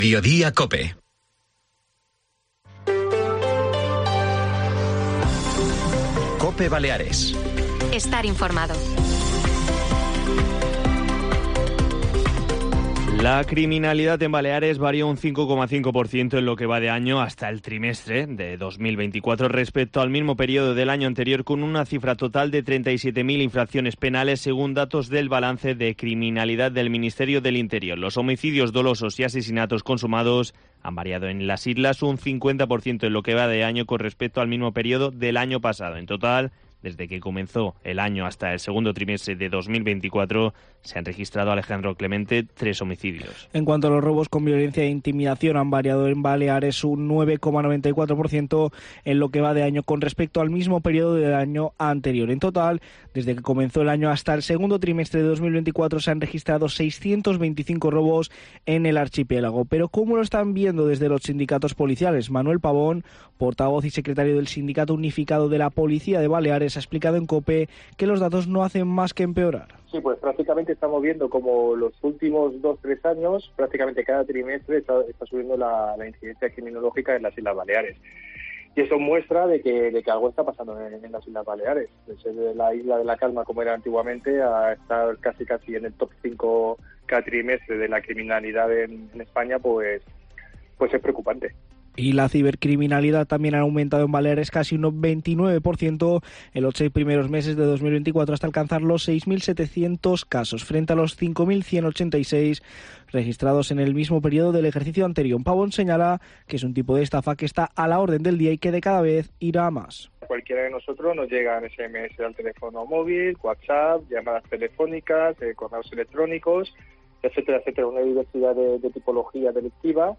Mediodía COPE. COPE Baleares. Estar informado. La criminalidad en Baleares varió un 5,5% en lo que va de año hasta el trimestre de 2024 respecto al mismo periodo del año anterior, con una cifra total de 37.000 infracciones penales según datos del balance de criminalidad del Ministerio del Interior. Los homicidios dolosos y asesinatos consumados han variado en las islas un 50% en lo que va de año con respecto al mismo periodo del año pasado. En total, desde que comenzó el año hasta el segundo trimestre de 2024, se han registrado, Alejandro Clemente, 3 homicidios. En cuanto a los robos con violencia e intimidación, han variado en Baleares un 9,94% en lo que va de año con respecto al mismo periodo del año anterior. En total, desde que comenzó el año hasta el segundo trimestre de 2024, se han registrado 625 robos en el archipiélago. Pero ¿cómo lo están viendo desde los sindicatos policiales? Manuel Pavón, portavoz y secretario del Sindicato Unificado de la Policía de Baleares, ha explicado en COPE que los datos no hacen más que empeorar. Sí, pues prácticamente estamos viendo como los últimos 2-3 años, prácticamente cada trimestre está subiendo la incidencia criminológica en las Islas Baleares. Y eso muestra de que algo está pasando en las Islas Baleares. Desde la isla de la calma, como era antiguamente, a estar casi en el top 5 cada trimestre de la criminalidad en España, pues es preocupante. Y la cibercriminalidad también ha aumentado en Baleares casi un 29% en los 6 primeros meses de 2024 hasta alcanzar los 6.700 casos, frente a los 5.186 registrados en el mismo periodo del ejercicio anterior. Pavón señala que es un tipo de estafa que está a la orden del día y que de cada vez irá a más. Cualquiera de nosotros nos llegan SMS al teléfono móvil, WhatsApp, llamadas telefónicas, correos electrónicos, etcétera, etcétera, una diversidad de tipología delictiva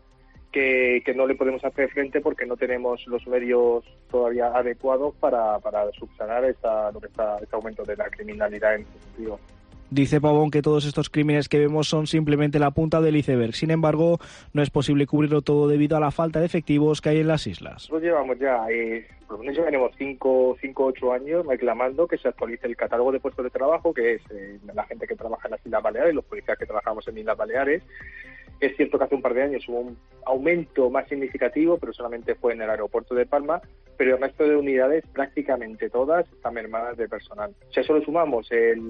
que no le podemos hacer frente porque no tenemos los medios todavía adecuados para subsanar este aumento de la criminalidad en ese sentido. Dice Pavón que todos estos crímenes que vemos son simplemente la punta del iceberg. Sin embargo, no es posible cubrirlo todo debido a la falta de efectivos que hay en las islas. Nosotros llevamos ya, por lo menos llevaremos 5-8 años reclamando que se actualice el catálogo de puestos de trabajo, que es la gente que trabaja en las Islas Baleares, los policías que trabajamos en Islas Baleares. Es cierto que hace un par de años hubo un aumento más significativo, pero solamente fue en el aeropuerto de Palma, pero el resto de unidades, prácticamente todas, están mermadas de personal. Si a eso le sumamos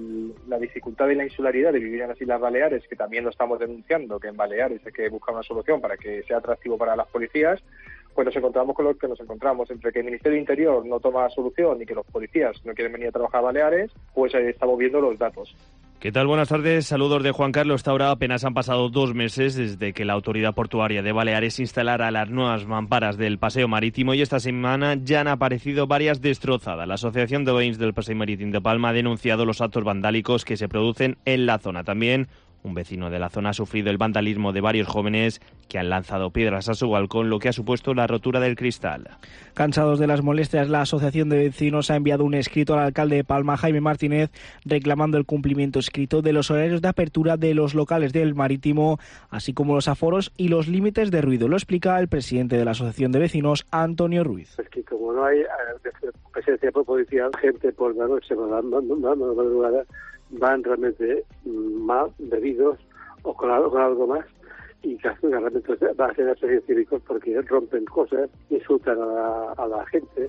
la dificultad de la insularidad de vivir en las Islas Baleares, que también lo estamos denunciando, que en Baleares hay que buscar una solución para que sea atractivo para las policías, pues nos encontramos con lo que nos encontramos. Entre que el Ministerio de Interior no toma solución y que los policías no quieren venir a trabajar a Baleares, pues estamos viendo los datos. ¿Qué tal? Buenas tardes. Saludos de Juan Carlos Taura. Apenas han pasado 2 meses desde que la Autoridad Portuaria de Baleares instalara las nuevas mamparas del Paseo Marítimo y esta semana ya han aparecido varias destrozadas. La Asociación de Veïns del Paseo Marítimo de Palma ha denunciado los actos vandálicos que se producen en la zona. También un vecino de la zona ha sufrido el vandalismo de varios jóvenes que han lanzado piedras a su balcón, lo que ha supuesto la rotura del cristal. Cansados de las molestias, la Asociación de Vecinos ha enviado un escrito al alcalde de Palma, Jaime Martínez, reclamando el cumplimiento escrito de los horarios de apertura de los locales del Marítimo, así como los aforos y los límites de ruido. Lo explica el presidente de la Asociación de Vecinos, Antonio Ruiz. Es que como no hay presencia policial, gente por la noche, por la madrugada, van realmente mal, bebidos o con algo más, y casi realmente va a ser asuntos cívicos porque rompen cosas, insultan a la gente,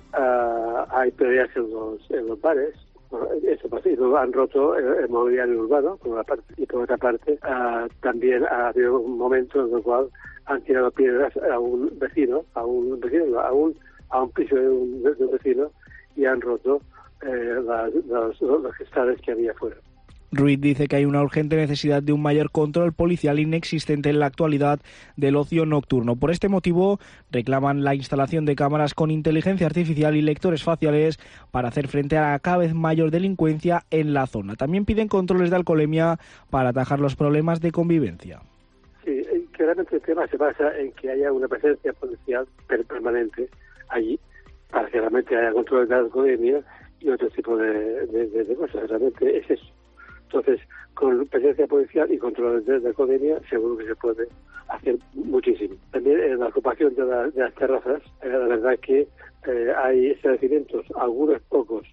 hay peleas en los bares. Eso pasa, y luego han roto el mobiliario urbano por una parte, y por otra parte también ha habido un momento en el cual han tirado piedras a un piso de un vecino, y han roto los cristales que había fuera. Ruiz dice que hay una urgente necesidad de un mayor control policial inexistente en la actualidad del ocio nocturno. Por este motivo, reclaman la instalación de cámaras con inteligencia artificial y lectores faciales para hacer frente a la cada vez mayor delincuencia en la zona. También piden controles de alcoholemia para atajar los problemas de convivencia. Sí, claramente el tema se basa en que haya una presencia policial permanente allí para que realmente haya controles de alcoholemia y otro tipo de cosas. Realmente es eso. Entonces, con presencia policial y control de alcoholemia, seguro que se puede hacer muchísimo. También en la ocupación de las terrazas, la verdad que hay establecimientos, algunos pocos,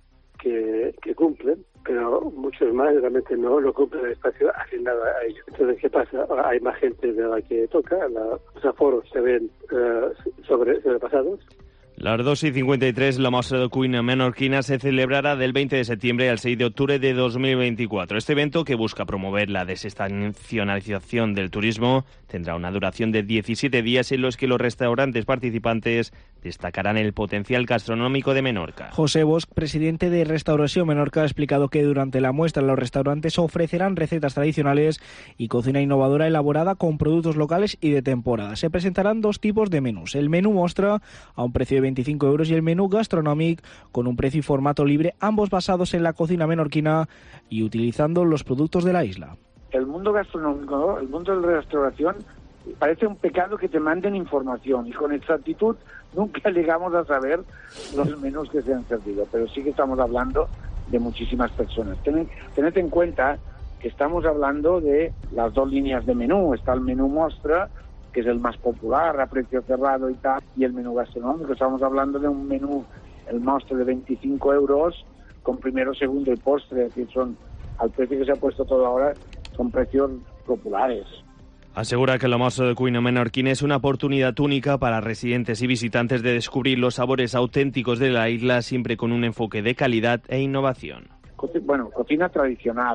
que cumplen, pero muchos más realmente no cumplen el espacio asignado a ellos. Entonces, ¿qué pasa? Hay más gente de la que toca, los aforos se ven sobrepasados. Las 2:53, la mostra de cuina menorquina se celebrará del 20 de septiembre al 6 de octubre de 2024. Este evento, que busca promover la desestacionalización del turismo, tendrá una duración de 17 días en los que los restaurantes participantes destacarán el potencial gastronómico de Menorca. José Bosch, presidente de Restauración Menorca, ha explicado que durante la muestra los restaurantes ofrecerán recetas tradicionales y cocina innovadora elaborada con productos locales y de temporada. Se presentarán dos tipos de menús: el menú mostra a un precio de 25 euros y el menú gastronómico con un precio y formato libre, ambos basados en la cocina menorquina y utilizando los productos de la isla. El mundo gastronómico, el mundo de la restauración, parece un pecado que te manden información, y con exactitud nunca llegamos a saber los menús que se han servido, pero sí que estamos hablando de muchísimas personas. Tened en cuenta que estamos hablando de las dos líneas de menú. Está el menú mostra, que es el más popular, a precio cerrado y tal, y el menú gastronómico. Estamos hablando de un menú, el mostra, de 25 euros, con primero, segundo y postre, es decir, son, al precio que se ha puesto todo ahora, son precios populares. Asegura que la mostra de cuina menorquina es una oportunidad única para residentes y visitantes de descubrir los sabores auténticos de la isla, siempre con un enfoque de calidad e innovación. Bueno, cocina tradicional,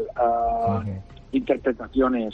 interpretaciones,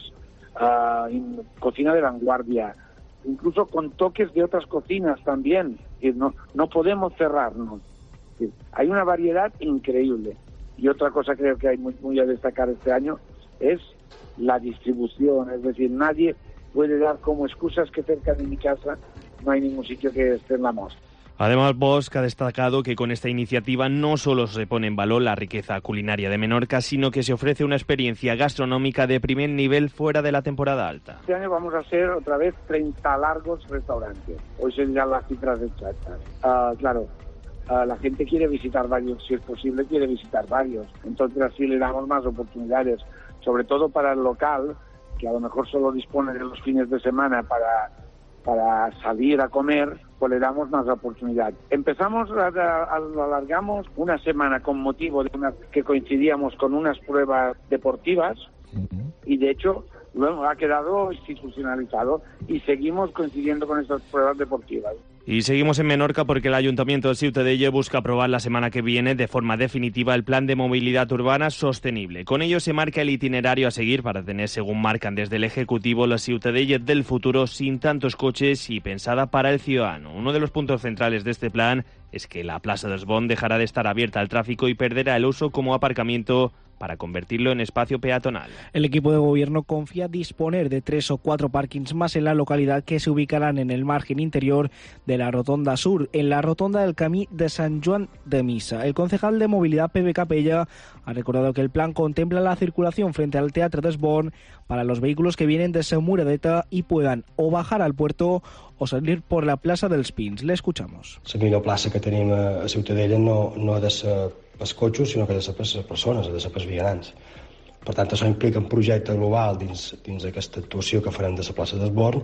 cocina de vanguardia, incluso con toques de otras cocinas también. No podemos cerrarnos. Hay una variedad increíble. Y otra cosa creo que hay muy a destacar este año es la distribución. Es decir, nadie puede dar como excusas que cerca de mi casa no hay ningún sitio que esté en la mostra. Además, Bosch ha destacado que con esta iniciativa no solo se pone en valor la riqueza culinaria de Menorca, sino que se ofrece una experiencia gastronómica de primer nivel fuera de la temporada alta. Este año vamos a hacer otra vez 30 largos restaurantes. Hoy se dirán las cifras exactas. Claro, la gente quiere visitar varios, si es posible quiere visitar varios. Entonces así le damos más oportunidades, sobre todo para el local, que a lo mejor solo dispone de los fines de semana para salir a comer, pues le damos más oportunidad. Empezamos, alargamos una semana con motivo de que coincidíamos con unas pruebas deportivas, y de hecho luego ha quedado institucionalizado y seguimos coincidiendo con estas pruebas deportivas. Y seguimos en Menorca porque el Ayuntamiento de Ciutadella busca aprobar la semana que viene de forma definitiva el Plan de Movilidad Urbana Sostenible. Con ello se marca el itinerario a seguir para tener, según marcan desde el Ejecutivo, la Ciutadella del futuro sin tantos coches y pensada para el ciudadano. Uno de los puntos centrales de este plan es que la Plaza de Esbón dejará de estar abierta al tráfico y perderá el uso como aparcamiento para convertirlo en espacio peatonal. El equipo de gobierno confía disponer de 3 o 4 parkings más en la localidad, que se ubicarán en el margen interior de la Rotonda Sur, en la rotonda del Camí de San Joan de Misa. El concejal de Movilidad, Pepe Capella, ha recordado que el plan contempla la circulación frente al Teatre d'Esbón para los vehículos que vienen de Semuredeta y puedan o bajar al puerto o salir por la plaça dels Pins. Le escuchamos. La millor plaça que tenim a Ciutadella no ha de ser pels cotxos, sinó que ha de ser per les persones, ha de ser pels vianants. Per tant, això implica un projecte global dins d'aquesta actuació que farem de la plaça d'Esbón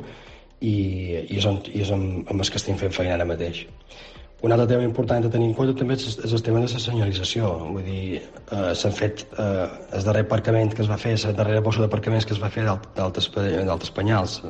i és amb el que estem fent feina ara mateix. Un altre tema important a tenir en compte també és el tema de la senyalització. Vull dir, s'han fet el darrer aparcament que es va fer, la darrera bossa d'aparcaments que es va fer d'Altes Penyals.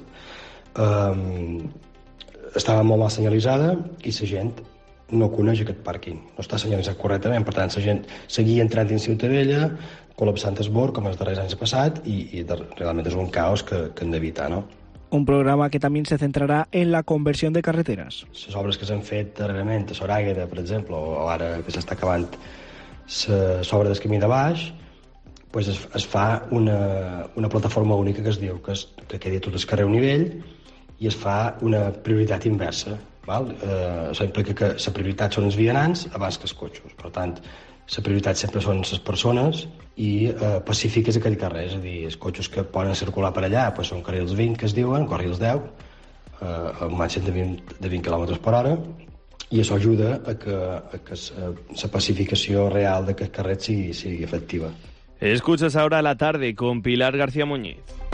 Estava molt mal senyalitzada i la gent no coneix aquest pàrquing, no està senyalitzat correctament, per tant la gent seguia entrant en Ciutadella, col·lapsant Esbón com els darrers anys passat i realment és un caos que hem d'evitar, no? Un programa que también se centrará en la conversión de carreteras. Les obres que s'han fet darrerament a Soràgueda, per exemple, o ara que s'està acabant l'obra del camí de baix, pues es fa una plataforma única que es diu que quedi tot el carrer a un nivell i es fa una prioritat inversa. Val? Això implica que la prioritat són els vianants abans que els cotxos. Per tant, la prioritat sempre són les persones i pacifiques aquell carrer, és a dir, els cotxos que poden circular per allà pues són carrils 20, que es diuen, carrils 10, amb màxim de 20 km per hora, i això ajuda a que la pacificació real d'aquest carrer sigui efectiva. Escuchas ahora La Tarde con Pilar García Muñiz.